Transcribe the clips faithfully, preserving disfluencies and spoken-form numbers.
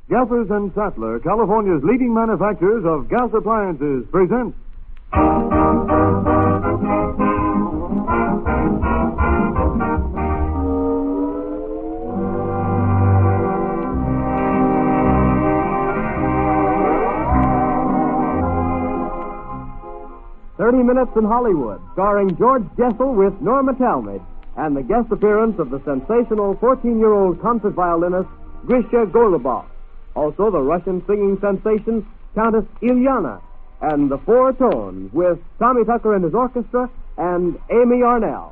Gaffers and Sattler, California's leading manufacturers of gas appliances, present Thirty Minutes in Hollywood, starring George Jessel with Norma Talmadge, and the guest appearance of the sensational fourteen-year-old concert violinist Grisha Golubov. Also the Russian singing sensation Countess Ilyana, and the Four Tones with Tommy Tucker and his orchestra and Amy Arnell.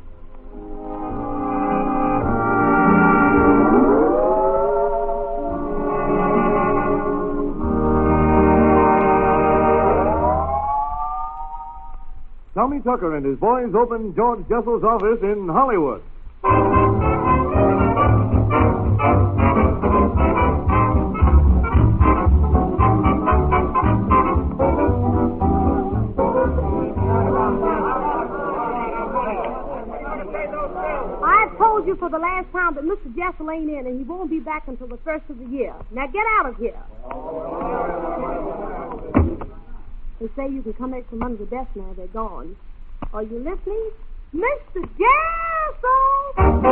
Tommy Tucker and his boys open George Jessel's office in Hollywood. I told you for the last time that Mister Jessel ain't in, and he won't be back until the first of the year. Now get out of here. They say you can come out from under the desk now. They're gone. Are you listening? Mister Jessel!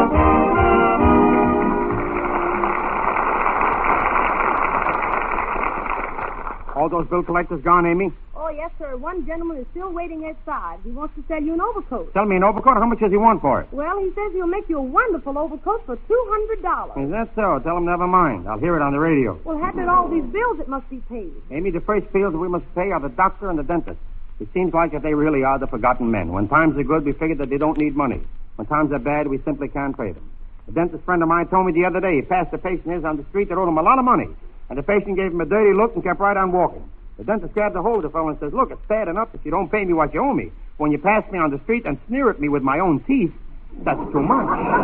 All those bill collectors gone, Amy? Oh, yes, sir. One gentleman is still waiting outside. He wants to sell you an overcoat. Sell me an overcoat? How much does he want for it? Well, he says he'll make you a wonderful overcoat for two hundred dollars. Is that so? Tell him never mind. I'll hear it on the radio. Well, having all these bills that must be paid. Amy, the first bills that we must pay are the doctor and the dentist. It seems like that they really are the forgotten men. When times are good, we figure that they don't need money. When times are bad, we simply can't pay them. A dentist friend of mine told me the other day he passed a patient of his on the street that owed him a lot of money. And the patient gave him a dirty look and kept right on walking. The dentist grabbed a hold of the fellow and says, look, it's bad enough if you don't pay me what you owe me. When you pass me on the street and sneer at me with my own teeth, that's too much.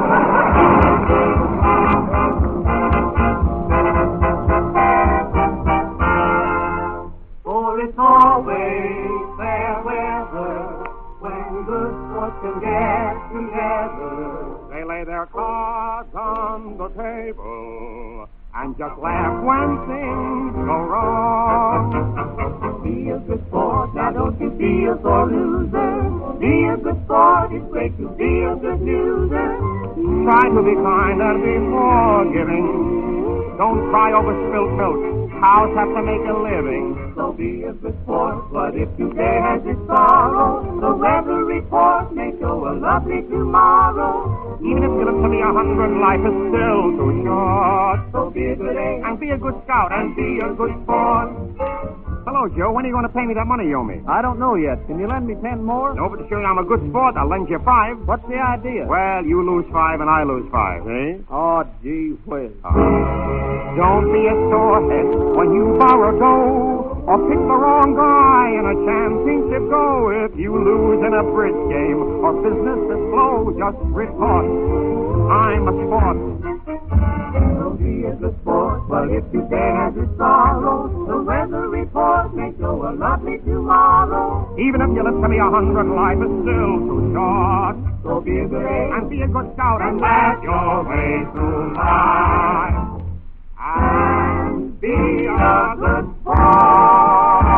For it's always fair weather when good folks can get together. They lay their cards on the table and just laugh when things go wrong. Be a good sport, now don't you be a sore loser. Be a good sport, it's great to be a good loser. Try to be kind and be forgiving. Don't cry over spilt milk. Cows have to make a living. So be a good sport, but if today has its sorrow, the weather report may show a lovely tomorrow. Even if you live to be a hundred, life is still too short. So be a good egg, and be a good scout, and be a good sport. Hello, Joe. When are you going to pay me that money you owe me? I don't know yet. Can you lend me ten more? No, but to show you I'm a good sport, I'll lend you five. What's the idea? Well, you lose five and I lose five, eh? Oh, gee whiz. Uh, don't be a sorehead when you borrow dough, or pick the wrong guy in a championship to go. If you lose in a bridge game or business is slow, just report. I'm a sport. So be a good sport, but if today has its sorrow, the weather report may show a lovely tomorrow. Even if you live to be a hundred, life is still too short. So be a good egg, and be a good scout, and laugh your way through life. And be a good sport.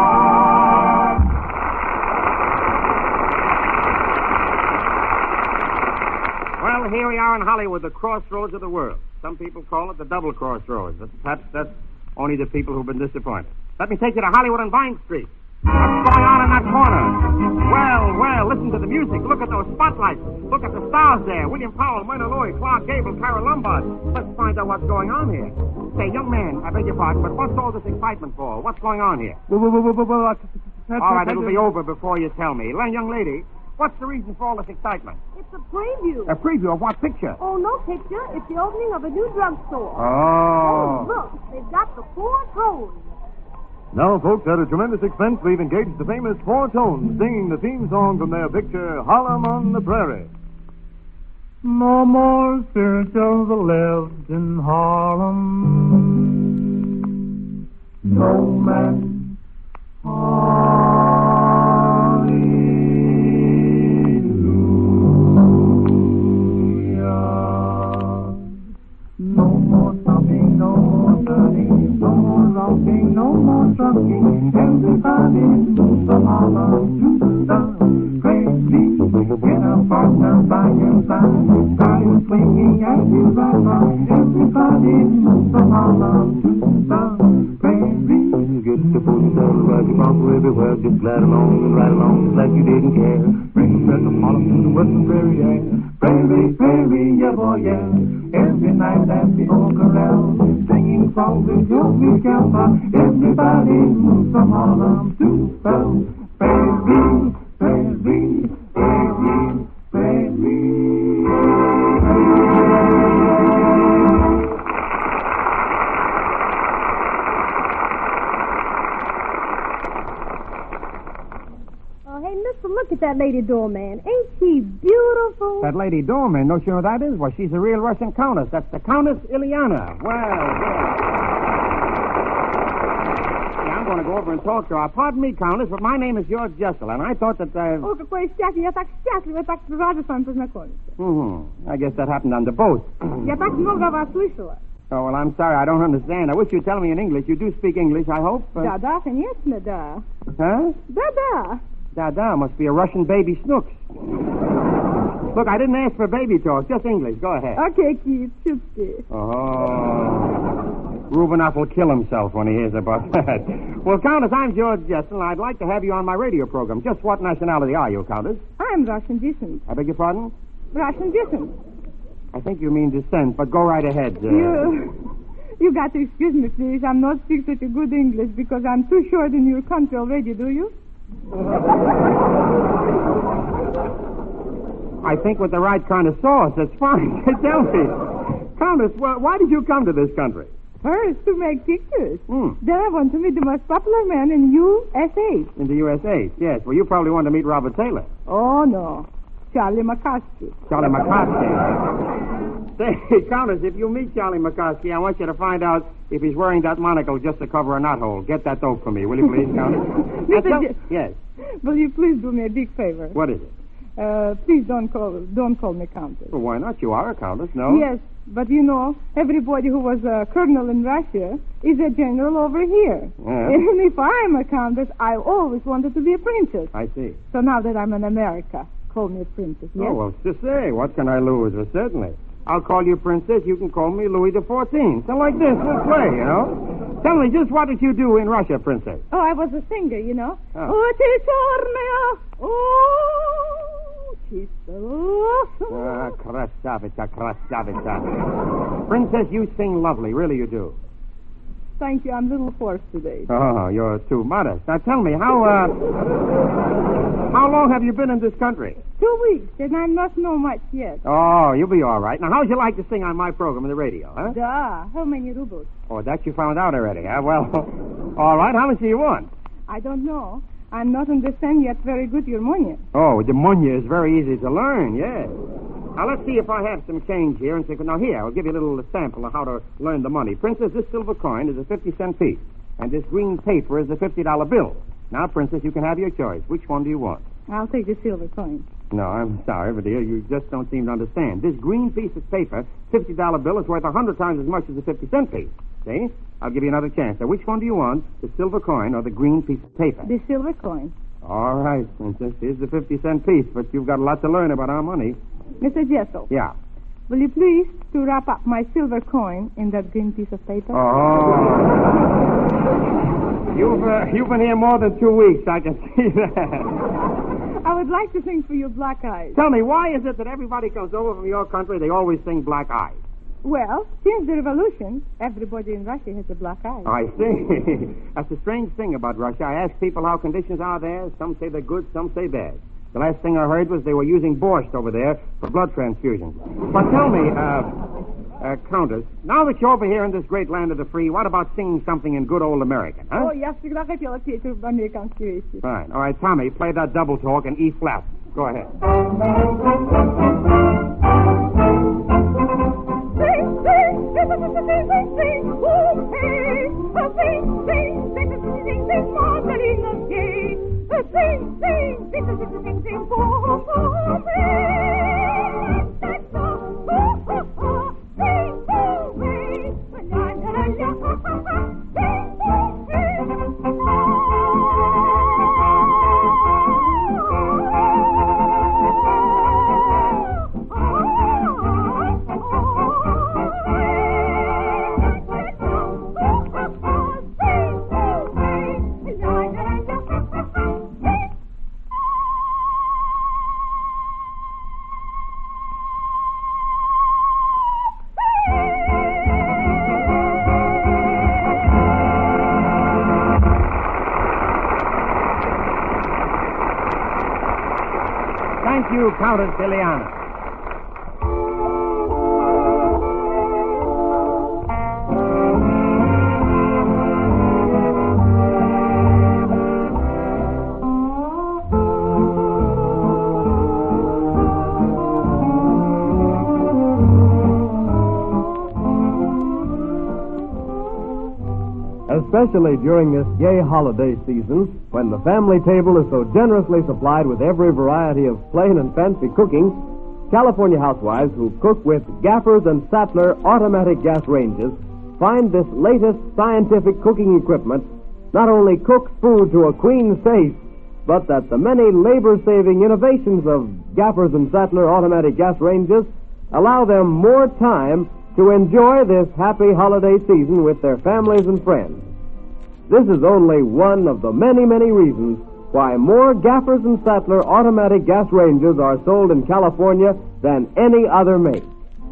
Well, here we are in Hollywood, the crossroads of the world. Some people call it the double crossroads, but perhaps that's only the people who've been disappointed. Let me take you to Hollywood and Vine Street. What's going on in that corner? Well, well, listen to the music. Look at those spotlights. Look at the stars there. William Powell, Myrna Loy, Clark Gable, Carol Lombard. Let's find out what's going on here. Say, young man, I beg your pardon, but what's all this excitement for? What's going on here? All right, it'll be over before you tell me. Young lady, what's the reason for all this excitement? It's a preview. A preview of what picture? Oh, no picture. It's the opening of a new drugstore. Oh. Oh, look. They've got the Four Tones. Now, folks, at a tremendous expense, we've engaged the famous Four Tones singing the theme song from their picture, Harlem on the Prairie. No more spirituals left in Harlem. No man. Hallelujah. No more stopping, no everybody. No more rocking, no more trucking. Everybody move from Harlem to the crazy. Get a partner by your side. Style swinging as you ride on. Everybody move from Harlem to the crazy. Get the booty down, ride your bronco everywhere. Just glide along and ride along like you didn't care. Bring back the Harlem to the western prairie, yeah. Prairie, prairie, yeah, boy, yeah. Every night at the old corral, singing songs with your big camper. Everybody moves from Harlem to the prairie, prairie, prairie, prairie. Hey, mister, look at that lady doorman. Ain't she beautiful? That lady doorman, don't you know who that is? Well, she's a real Russian countess. That's the Countess Ilyana. Well, yeah. Yeah, I'm going to go over and talk to her. Pardon me, Countess, but my name is George Jessel, and I thought that... Uh... О, какой счастье! Я так счастлива, так рада с вами познакомиться. Mm-hmm. I guess that happened on the boat. Я так много о вас слышала. Oh, well, I'm sorry. I don't understand. I wish you'd tell me in English. You do speak English, I hope? Uh... Да, да, конечно, да. Huh? Да, да. Da-da, must be a Russian baby snooks. Look, I didn't ask for baby talk, just English. Go ahead. Okay, Keith, чутки. Oh. Rubinoff will kill himself when he hears about that. Well, Countess, I'm George Jessel, and I'd like to have you on my radio program. Just what nationality are you, Countess? I'm Russian descent. I beg your pardon? Russian descent. I think you mean descent, but go right ahead. Uh... You... You got to excuse me, please. I'm not speak such a good English because I'm too short in your country already, do you? I think with the right kind of sauce, that's fine. Tell me, Countess, well, why did you come to this country? First, to make pictures. Hmm. Then I want to meet the most popular man in U S A. In the U S A, yes. Well, you probably want to meet Robert Taylor. Oh, no. Charlie McCoskey. Charlie McCoskey. Say, Countess, if you meet Charlie McCoskey, I want you to find out if he's wearing that monocle just to cover a knothole. Get that dope for me, will you please, Countess? Mister Tell... J- Yes. Will you please do me a big favor? What is it? Uh, please don't call don't call me Countess. Well, why not? You are a Countess, no? Yes, but you know, everybody who was a colonel in Russia is a general over here. Yeah. And if I'm a Countess, I always wanted to be a princess. I see. So now that I'm in America, call me a princess, yes? Oh, well, just say, what can I lose? Well, certainly. I'll call you Princess. You can call me Louis the Fourteenth. So like this, we'll play, you know. Tell me, just what did you do in Russia, Princess? Oh, I was a singer, you know. Oh. Oh, ты черная, oh, чисто. Ah, krasavitsa, krasavitsa. Princess, you sing lovely. Really, you do. Thank you. I'm a little hoarse today. Oh, you're too modest. Now, tell me, how, uh... how long have you been in this country? Two weeks, and I'm not know much yet. Oh, you'll be all right. Now, how'd you like to sing on my program on the radio, huh? Da. How many rubles? Oh, that you found out already, huh? Well, all right. How much do you want? I don't know. I'm not understand yet very good your money. Oh, the money is very easy to learn, yes. Now, let's see if I have some change here. And say, now, here, I'll give you a little sample of how to learn the money. Princess, this silver coin is a fifty-cent piece, and this green paper is a fifty-dollar bill. Now, Princess, you can have your choice. Which one do you want? I'll take the silver coin. No, I'm sorry, but dear, you just don't seem to understand. This green piece of paper, fifty-dollar bill, is worth a hundred times as much as a fifty-cent piece. See? I'll give you another chance. Now, which one do you want, the silver coin or the green piece of paper? The silver coin. All right, Princess. Here's the fifty-cent piece, but you've got a lot to learn about our money. Mister Jessel. Yeah. Will you please to wrap up my silver coin in that green piece of paper? Oh. You've, uh, you've been here more than two weeks, I can see that. I would like to sing for you Black Eyes. Tell me, why is it that everybody comes over from your country, they always sing Black Eyes? Well, since the revolution, everybody in Russia has a black eye. I see. That's a strange thing about Russia. I ask people how conditions are there. Some say they're good, some say bad. The last thing I heard was they were using borscht over there for blood transfusions. But tell me, uh, uh, Countess, now that you're over here in this great land of the free, what about singing something in good old American, huh? Oh, я всегда хотела петь американские вещи. Fine. All right, Tommy, play that double talk in E flat. Go ahead. Sing, sing, sing, sing, sing, sing, oh, hey. Oh, sing, sing, sing, sing, sing, sing, Marcelina Gay. Oh, sing, sing, sing, sing, sing, sing, sing, oh, oh, hey. That's all, oh, oh, oh, sing, oh, hey. La, la, la, you, Countess Ileana. Especially during this gay holiday season, when the family table is so generously supplied with every variety of plain and fancy cooking, California housewives who cook with Gaffers and Sattler automatic gas ranges find this latest scientific cooking equipment not only cooks food to a queen's taste, but that the many labor-saving innovations of Gaffers and Sattler automatic gas ranges allow them more time to enjoy this happy holiday season with their families and friends. This is only one of the many, many reasons why more Gaffers and Sattler automatic gas ranges are sold in California than any other make.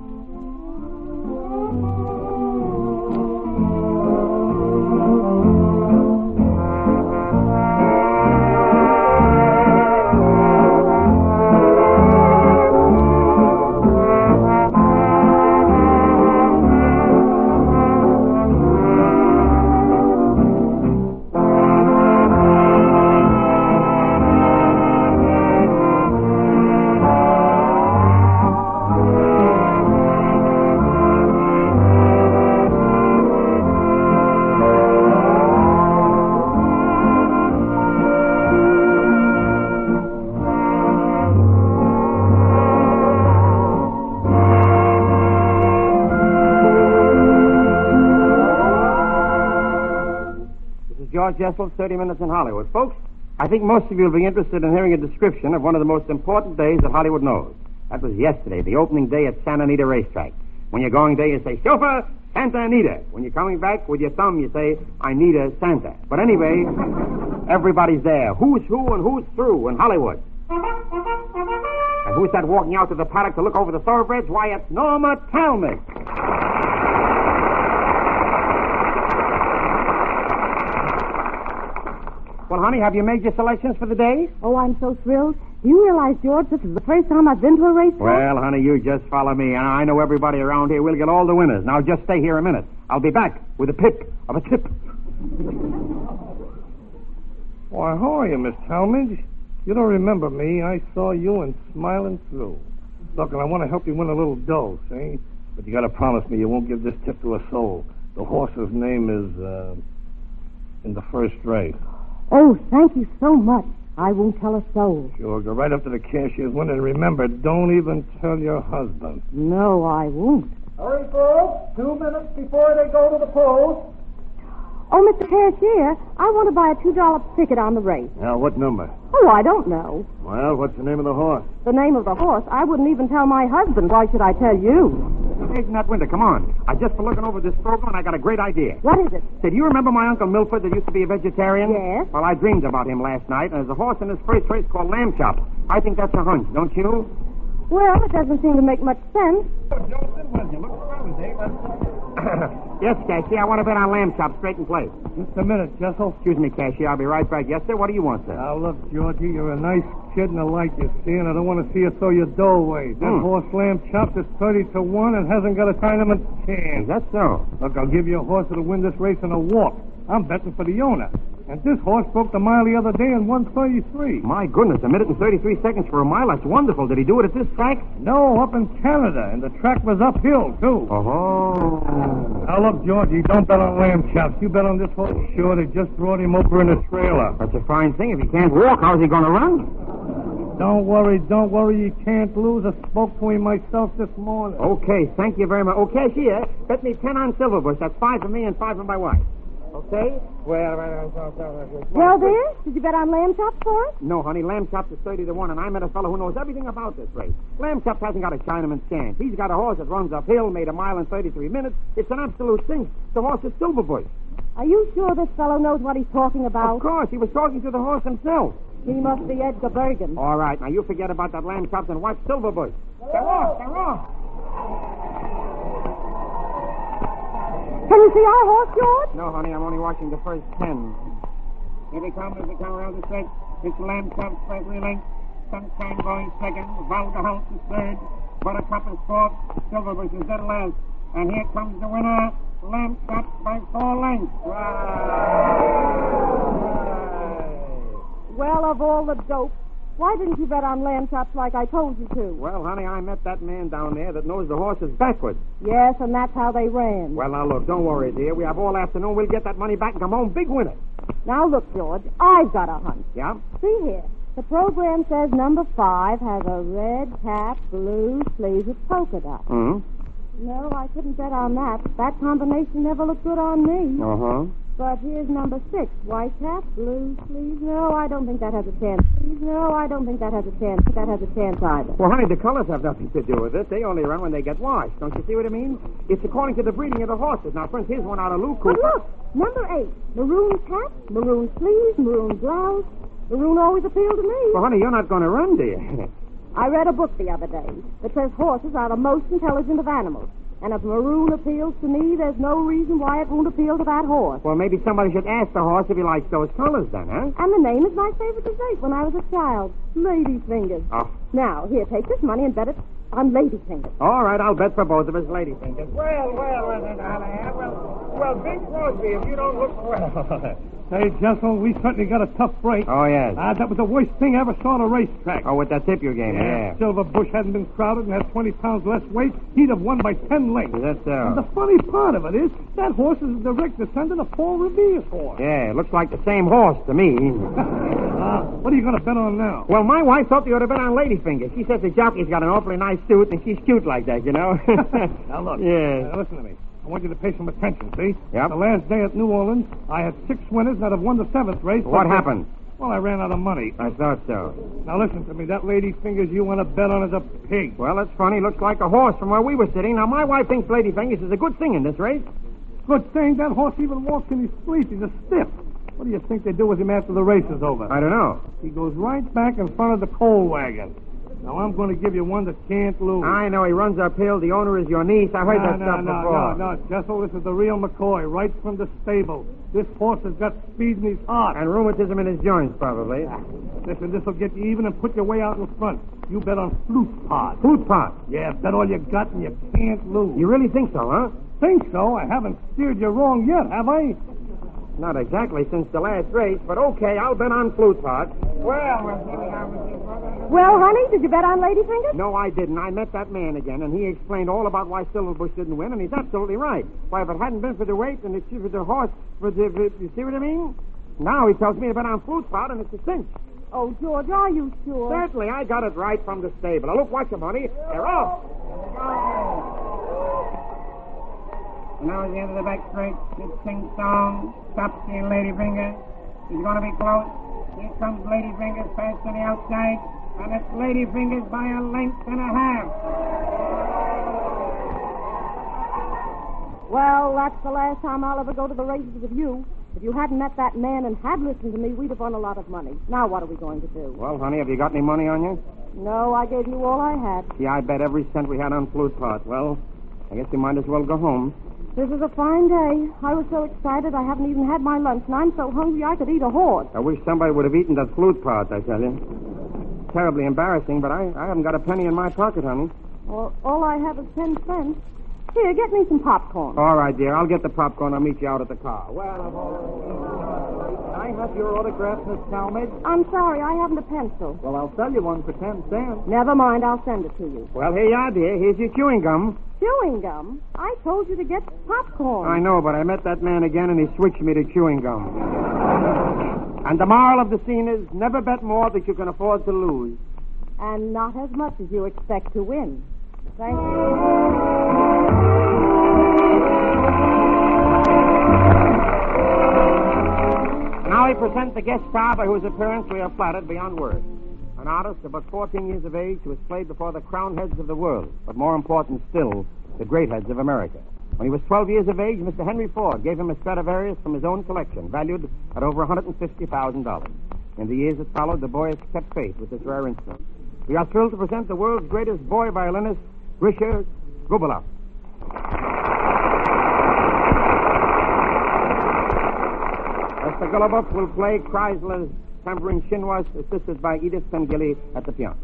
George Jessel's thirty Minutes in Hollywood. Folks, I think most of you will be interested in hearing a description of one of the most important days that Hollywood knows. That was yesterday, the opening day at Santa Anita Racetrack. When you're going there, you say, chauffeur, Santa Anita. When you're coming back with your thumb, you say, I need a Santa. But anyway, everybody's there. Who's who and who's through in Hollywood? And who's that walking out to the paddock to look over the thoroughbreds? Why, it's Norma Talmadge. Well, honey, have you made your selections for the day? Oh, I'm so thrilled. Do you realize, George, this is the first time I've been to a racetrack? Well, honey, you just follow me. And I know everybody around here. We'll get all the winners. Now, just stay here a minute. I'll be back with a pip of a tip. Why, how are you, Miss Talmadge? You don't remember me. I saw you and smiling through. Look, and I want to help you win a little dough, see? But you got to promise me you won't give this tip to a soul. The horse's name is, uh, in the first race. Oh, thank you so much. I won't tell a soul. Sure, go right up to the cashier's window and remember, don't even tell your husband. No, I won't. Hurry, folks. Two minutes before they go to the polls. Oh, Mister Cashier, I want to buy a two dollar ticket on the race. Now, what number? Oh, I don't know. Well, what's the name of the horse? The name of the horse? I wouldn't even tell my husband. Why should I tell you? Hey, in that window, come on. I just been looking over this program, and I got a great idea. What is it? Say, do you remember my Uncle Milford that used to be a vegetarian? Yes. Well, I dreamed about him last night, and there's a horse in his first race called Lamb Chop. I think that's a hunch, don't you? Well, it doesn't seem to make much sense. Yes, Cashier, I want to bet on Lamb Chop straight in place. Just a minute, Jessel. Excuse me, Cashier, I'll be right back. Yes, sir, what do you want, sir? Now, look, Georgie, you're a nice kid and I like you, see, and I don't want to see you throw your dough away. That Hmm. horse Lamb Chop is thirty to one and hasn't got a tournament chance. Is that so? Look, I'll give you a horse that'll win this race in a walk. I'm betting for the owner. And this horse broke the mile the other day in one thirty-three. My goodness, a minute and thirty-three seconds for a mile. That's wonderful. Did he do it at this track? No, up in Canada, and the track was uphill, too. Oh. Now, look, Georgie, don't bet on Lamb Chops. You bet on this horse. Sure, they just brought him over in a trailer. That's a fine thing. If he can't walk, how's he going to run? Don't worry, don't worry. You can't lose. I spoke to him myself this morning. Okay, thank you very much. Oh, Cashier, bet me ten on Silverbush. That's five for me and five for my wife. Okay? Well, Well, there? Did you bet on Lamb Chop for it? No, honey. Lamb Chop is thirty to one, and I met a fellow who knows everything about this race. Lamb Chop hasn't got a Chinaman's chance. He's got a horse that runs uphill, made a mile in thirty-three minutes. It's an absolute cinch. The horse is Silverbush. Are you sure this fellow knows what he's talking about? Of course. He was talking to the horse himself. He must be Edgar Bergen. All right. Now, you forget about that Lamb Chops and watch Silverbush. They're off. They're off. Can you see our horse, George? No, honey, I'm only watching the first ten. Here they come as they come around the stretch. It's Lamb Chop's first relay. Sunshine going second, Valderhout is third, Buttercup is fourth, Silverbush is dead last. And here comes the winner, Lamb Chop by four lengths. Well, of all the dope, why didn't you bet on lamb chops like I told you to? Well, honey, I met that man down there that knows the horses backwards. Yes, and that's how they ran. Well, now, look, don't worry, dear. We have all afternoon. We'll get that money back and come home big winners. Now, look, George, I've got a hunch. Yeah? See here. The program says number five has a red cap, blue sleeves with polka dots. Mm-hmm. No, I couldn't bet on that. That combination never looked good on me. Uh-huh. But here's number six, white cap, blue sleeves. No, I don't think that has a chance. No, I don't think that has a chance. That has a chance either. Well, honey, the colors have nothing to do with it. They only run when they get washed. Don't you see what I mean? It's according to the breeding of the horses. Now, for instance, here's one out of Lou Cooper. But look, number eight, maroon cap, maroon sleeves, maroon blouse. Maroon always appealed to me. Well, honey, you're not going to run, do you? I read a book the other day that says horses are the most intelligent of animals. And if maroon appeals to me, there's no reason why it won't appeal to that horse. Well, maybe somebody should ask the horse if he likes those colors then, huh? And the name is my favorite dessert when I was a child. Ladyfingers. Oh. Now, here, take this money and bet it on Ladyfingers. All right, I'll bet for both of us Ladyfingers. Well, well, well, well, well, well, Big Crosby, if you don't look well. Hey, Jessel, we certainly got a tough break. Oh, yes. Ah, that was the worst thing I ever saw on a racetrack. Oh, with that tip you gave me, yeah. If Silver Bush hadn't been crowded and had twenty pounds less weight, he'd have won by ten lengths. Is that so? And the funny part of it is, that horse is a direct descendant of Paul Revere's horse. Yeah, it looks like the same horse to me. Ah, what are you going to bet on now? Well, my wife thought you ought to bet on Ladyfingers. She says the jockey's got an awfully nice suit, and she's cute like that, you know? Now, look. Yeah. Uh, listen to me. I want you to pay some attention, see? Yep. The last day at New Orleans, I had six winners and I'd have won the seventh race. What but- happened? Well, I ran out of money. I thought so. Now, listen to me. That Ladyfingers you want to bet on is a pig. Well, that's funny. Looks like a horse from where we were sitting. Now, my wife thinks Ladyfingers is a good thing in this race. Good thing that horse even walks in his sleep. He's a stiff. What do you think they do with him after the race is over? I don't know. He goes right back in front of the coal wagon. Now, I'm going to give you one that can't lose. I know. He runs uphill. The owner is your niece. I heard no, that no, stuff no, before. No, no, Jessel, this is the real McCoy, right from the stable. This horse has got speed in his heart. And rheumatism in his joints, probably. Listen, this will get you even and put your way out in front. You bet on Flute Pot. Flute pot. Yeah, bet all you got and you can't lose. You really think so, huh? think so? I haven't steered you wrong yet, have I? Not exactly since the last race, but okay, I'll bet on Flute pot. Well, we'll see how we do. Well, honey, did you bet on Ladyfingers? No, I didn't. I met that man again, and he explained all about why Silverbush didn't win, and he's absolutely right. Why, if it hadn't been for the weight and it's for the horse, for the, for, you see what I mean? Now he tells me to bet on Flute pot, and it's a cinch. Oh, George, are you sure? Certainly, I got it right from the stable. Now, look, watch them, honey. They're off. And now at the end of the back straight, this sing-song stops the Ladyfingers. He's going to be close. Here comes Ladyfingers fast on the outside, and it's Ladyfingers by a length and a half. Well, that's the last time I'll ever go to the races with you. If you hadn't met that man and had listened to me, we'd have won a lot of money. Now what are we going to do? Well, honey, have you got any money on you? No, I gave you all I had. Yeah, I bet every cent we had on Flute pot. Well, I guess you might as well go home. This is a fine day. I was so excited I haven't even had my lunch, and I'm so hungry I could eat a horse. I wish somebody would have eaten that Flute pot, I tell you. Terribly embarrassing, but I, I haven't got a penny in my pocket, honey. Well, all I have is ten cents. Here, get me some popcorn. All right, dear. I'll get the popcorn. I'll meet you out at the car. Well, of all... Can I have your autograph, Miss Talmadge? I'm sorry, I haven't a pencil. Well, I'll sell you one for ten cents. Never mind, I'll send it to you. Well, here you are, dear. Here's your chewing gum. Chewing gum? I told you to get popcorn. I know, but I met that man again, and he switched me to chewing gum. And the moral of the scene is never bet more that you can afford to lose. And not as much as you expect to win. Thank you. Now I present the guest star by whose appearance we are flattered beyond words. An artist of but fourteen years of age who has played before the crowned heads of the world, but more important still, the great heads of America. When he was twelve years of age, Mister Henry Ford gave him a Stradivarius from his own collection, valued at over one hundred fifty thousand dollars. In the years that followed, the boy has kept faith with this rare instrument. We are thrilled to present the world's greatest boy violinist, Grisha Goluboff. Mister Goluboff will play Chrysler's Tambourine Chinois, assisted by Edith Pengilly at the piano.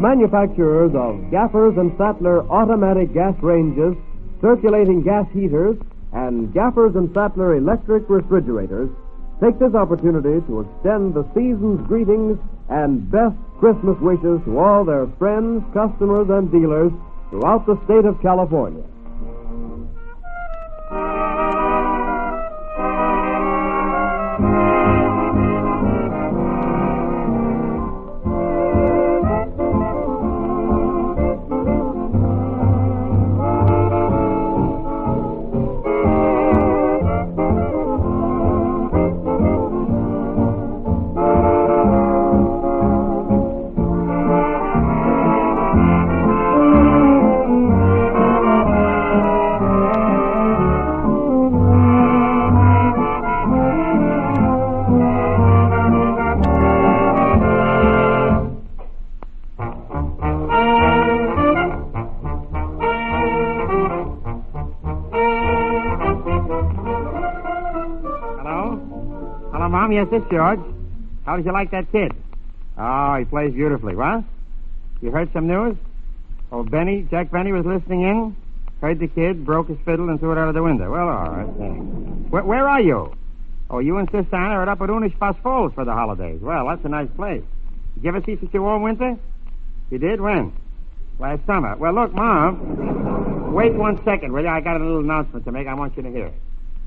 manufacturers of Gaffers and Sattler automatic gas ranges, circulating gas heaters, and Gaffers and Sattler electric refrigerators take this opportunity to extend the season's greetings and best Christmas wishes to all their friends, customers, and dealers throughout the state of California. Mom, yes, it's George. How did you like that kid? Oh, he plays beautifully. What? You heard some news? Oh, Benny, Jack Benny was listening in, heard the kid, broke his fiddle, and threw it out of the window. Well, all right. Where, where are you? Oh, you and Sister Anna are up at Unispas Falls for the holidays. Well, that's a nice place. Did you ever see such a warm winter? You did? When? Last summer. Well, look, Mom, wait one second, will you? I got a little announcement to make. I want you to hear it.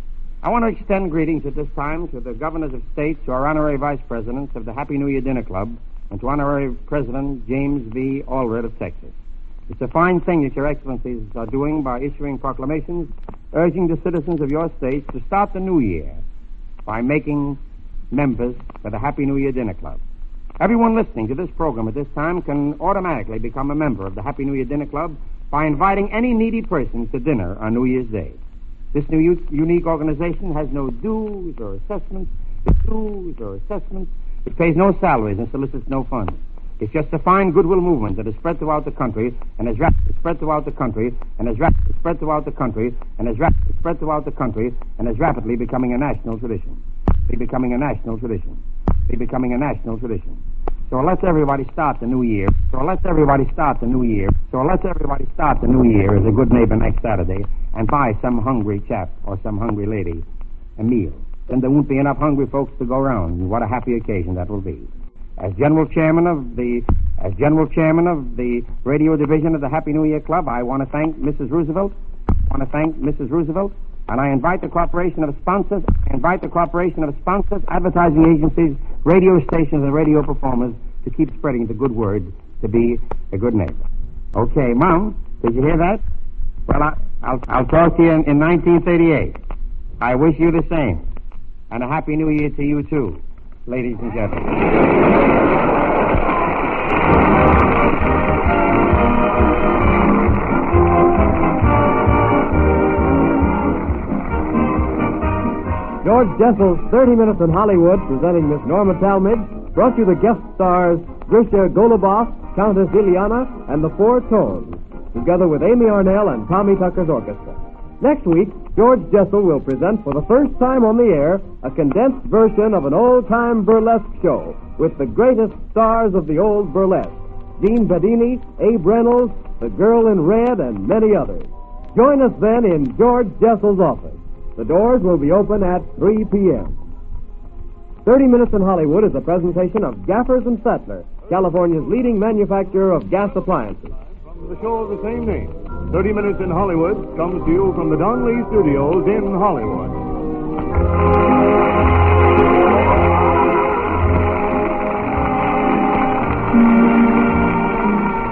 I want to extend greetings at this time to the governors of states, to our honorary vice presidents of the Happy New Year Dinner Club, and to Honorary President James V. Allred of Texas. It's a fine thing that your excellencies are doing by issuing proclamations urging the citizens of your states to start the new year by making members for the Happy New Year Dinner Club. Everyone listening to this program at this time can automatically become a member of the Happy New Year Dinner Club by inviting any needy person to dinner on New Year's Day. This new u- unique organization has no dues or assessments, dues or assessments. It pays no salaries and solicits no funds. It's just a fine goodwill movement that is spread throughout the country and is rapidly spread throughout the country and is rapidly spread throughout the country and is rapidly spread throughout the country and is rapidly becoming a national tradition. Becoming a national tradition. Becoming a national tradition. So let's everybody start the new year. So let's everybody start the new year. So let's everybody start the new year as a good neighbor next Saturday and buy some hungry chap or some hungry lady a meal. Then there won't be enough hungry folks to go around. And what a happy occasion that will be. As general chairman of the as general chairman of the radio division of the Happy New Year Club, I want to thank Missus Roosevelt. I want to thank Missus Roosevelt. And I invite the cooperation of sponsors, I invite the cooperation of sponsors, advertising agencies, radio stations, and radio performers to keep spreading the good word to be a good neighbor. Okay, Mom, did you hear that? Well, I, I'll, I'll talk to you in, in nineteen thirty-eight. I wish you the same. And a Happy New Year to you, too, ladies and gentlemen. George Jessel's thirty Minutes in Hollywood, presenting Miss Norma Talmadge, brought you the guest stars Grisha Goluboff, Countess Ileana, and the Four Tones, together with Amy Arnell and Tommy Tucker's orchestra. Next week, George Jessel will present for the first time on the air a condensed version of an old-time burlesque show with the greatest stars of the old burlesque, Gene Bedini, Abe Reynolds, The Girl in Red, and many others. Join us then in George Jessel's office. The doors will be open at three p.m. thirty Minutes in Hollywood is a presentation of Gaffers and Sattler, California's leading manufacturer of gas appliances. From the show of the same name, thirty Minutes in Hollywood comes to you from the Don Lee Studios in Hollywood.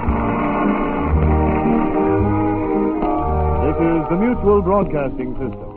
This is the Mutual Broadcasting System.